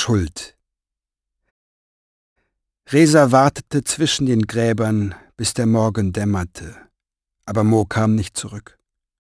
Schuld. Reza wartete zwischen den Gräbern, bis der Morgen dämmerte, aber Mo kam nicht zurück.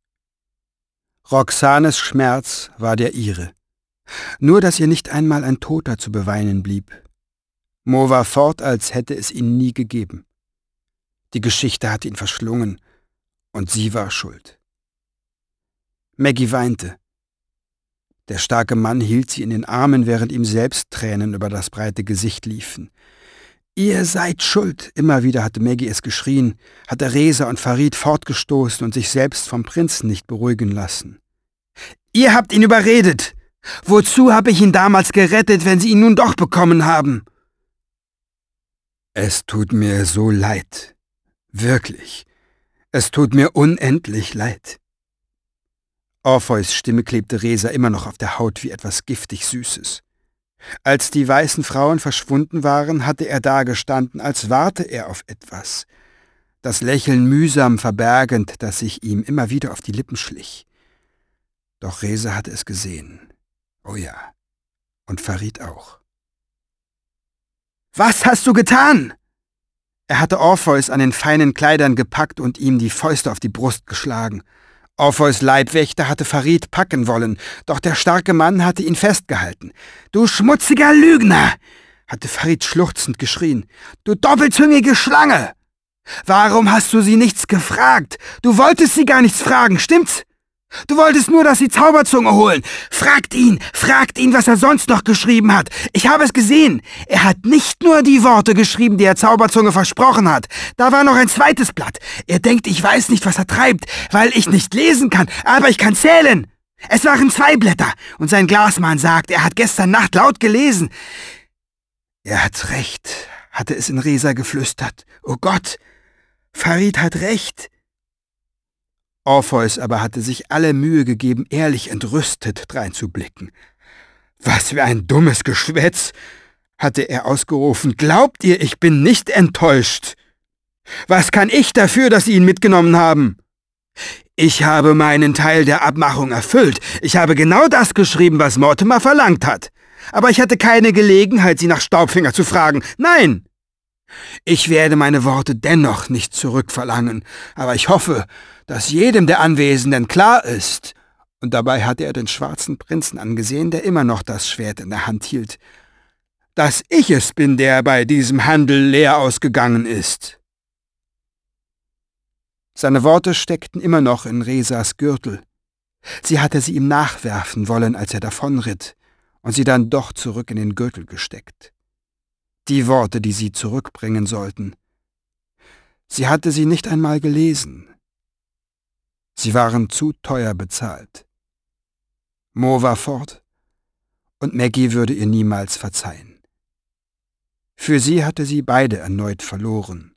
Roxanes Schmerz war der ihre, nur dass ihr nicht einmal ein Toter zu beweinen blieb. Mo war fort, als hätte es ihn nie gegeben. Die Geschichte hatte ihn verschlungen, und sie war schuld. Maggie weinte. Der starke Mann hielt sie in den Armen, während ihm selbst Tränen über das breite Gesicht liefen. »Ihr seid schuld«, immer wieder hatte Maggie es geschrien, hatte Reza und Farid fortgestoßen und sich selbst vom Prinzen nicht beruhigen lassen. »Ihr habt ihn überredet! Wozu habe ich ihn damals gerettet, wenn Sie ihn nun doch bekommen haben?« »Es tut mir so leid. Wirklich. Es tut mir unendlich leid.« Orpheus' Stimme klebte Reza immer noch auf der Haut wie etwas giftig Süßes. Als die weißen Frauen verschwunden waren, hatte er dagestanden, als warte er auf etwas, das Lächeln mühsam verbergend, das sich ihm immer wieder auf die Lippen schlich. Doch Reza hatte es gesehen. Oh ja, und Farid auch. »Was hast du getan?« Er hatte Orpheus an den feinen Kleidern gepackt und ihm die Fäuste auf die Brust geschlagen. Orpheus' Leibwächter hatte Farid packen wollen, doch der starke Mann hatte ihn festgehalten. »Du schmutziger Lügner«, hatte Farid schluchzend geschrien. »Du doppelzüngige Schlange! Warum hast du sie nichts gefragt? Du wolltest sie gar nichts fragen, stimmt's? Du wolltest nur, dass sie Zauberzunge holen. Fragt ihn, was er sonst noch geschrieben hat. Ich habe es gesehen. Er hat nicht nur die Worte geschrieben, die er Zauberzunge versprochen hat. Da war noch ein zweites Blatt. Er denkt, ich weiß nicht, was er treibt, weil ich nicht lesen kann, aber ich kann zählen. Es waren 2 Blätter, und sein Glasmann sagt, er hat gestern Nacht laut gelesen. Er hat recht, hatte es in Reza geflüstert. Oh Gott, Farid hat recht. Orpheus aber hatte sich alle Mühe gegeben, ehrlich entrüstet dreinzublicken. »Was für ein dummes Geschwätz«, hatte er ausgerufen. »Glaubt ihr, ich bin nicht enttäuscht? Was kann ich dafür, dass Sie ihn mitgenommen haben? Ich habe meinen Teil der Abmachung erfüllt. Ich habe genau das geschrieben, was Mortimer verlangt hat. Aber ich hatte keine Gelegenheit, Sie nach Staubfinger zu fragen. Nein! Ich werde meine Worte dennoch nicht zurückverlangen, aber ich hoffe, dass jedem der Anwesenden klar ist«, und dabei hatte er den schwarzen Prinzen angesehen, der immer noch das Schwert in der Hand hielt, »dass ich es bin, der bei diesem Handel leer ausgegangen ist.« Seine Worte steckten immer noch in Rezas Gürtel. Sie hatte sie ihm nachwerfen wollen, als er davonritt, und sie dann doch zurück in den Gürtel gesteckt. Die Worte, die sie zurückbringen sollten. Sie hatte sie nicht einmal gelesen. Sie waren zu teuer bezahlt. Mo war fort, und Maggie würde ihr niemals verzeihen. Für sie hatte sie beide erneut verloren.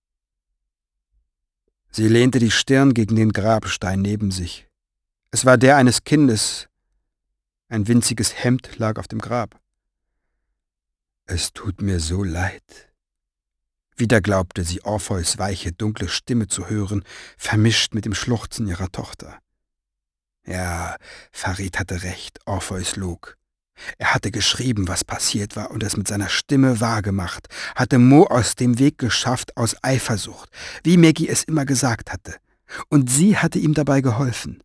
Sie lehnte die Stirn gegen den Grabstein neben sich. Es war der eines Kindes. Ein winziges Hemd lag auf dem Grab. »Es tut mir so leid.« Wieder glaubte sie, Orpheus' weiche, dunkle Stimme zu hören, vermischt mit dem Schluchzen ihrer Tochter. Ja, Farid hatte recht, Orpheus log. Er hatte geschrieben, was passiert war, und es mit seiner Stimme wahrgemacht, hatte Mo aus dem Weg geschafft aus Eifersucht, wie Maggie es immer gesagt hatte, und sie hatte ihm dabei geholfen.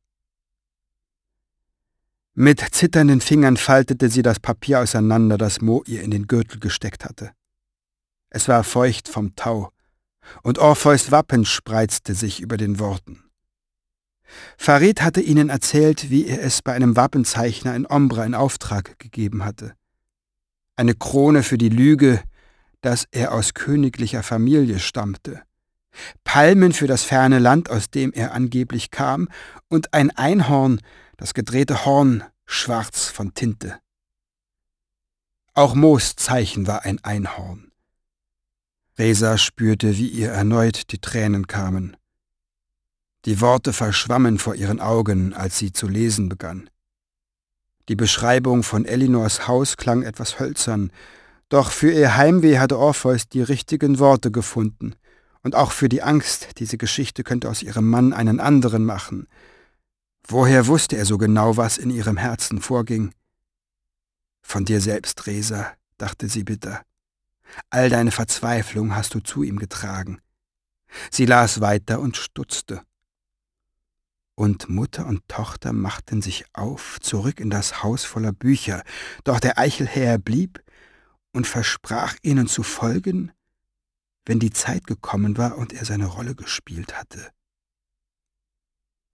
Mit zitternden Fingern faltete sie das Papier auseinander, das Mo ihr in den Gürtel gesteckt hatte. Es war feucht vom Tau, und Orpheus' Wappen spreizte sich über den Worten. Farid hatte ihnen erzählt, wie er es bei einem Wappenzeichner in Ombra in Auftrag gegeben hatte. Eine Krone für die Lüge, dass er aus königlicher Familie stammte, Palmen für das ferne Land, aus dem er angeblich kam, und ein Einhorn, das gedrehte Horn, schwarz von Tinte. Auch Mo's Zeichen war ein Einhorn. Reza spürte, wie ihr erneut die Tränen kamen. Die Worte verschwammen vor ihren Augen, als sie zu lesen begann. Die Beschreibung von Elinors Haus klang etwas hölzern, doch für ihr Heimweh hatte Orpheus die richtigen Worte gefunden, und auch für die Angst, diese Geschichte könnte aus ihrem Mann einen anderen machen. Woher wusste er so genau, was in ihrem Herzen vorging? Von dir selbst, Resa, dachte sie bitter. All deine Verzweiflung hast du zu ihm getragen. Sie las weiter und stutzte. Und Mutter und Tochter machten sich auf, zurück in das Haus voller Bücher, doch der Eichelherr blieb und versprach ihnen zu folgen, wenn die Zeit gekommen war und er seine Rolle gespielt hatte.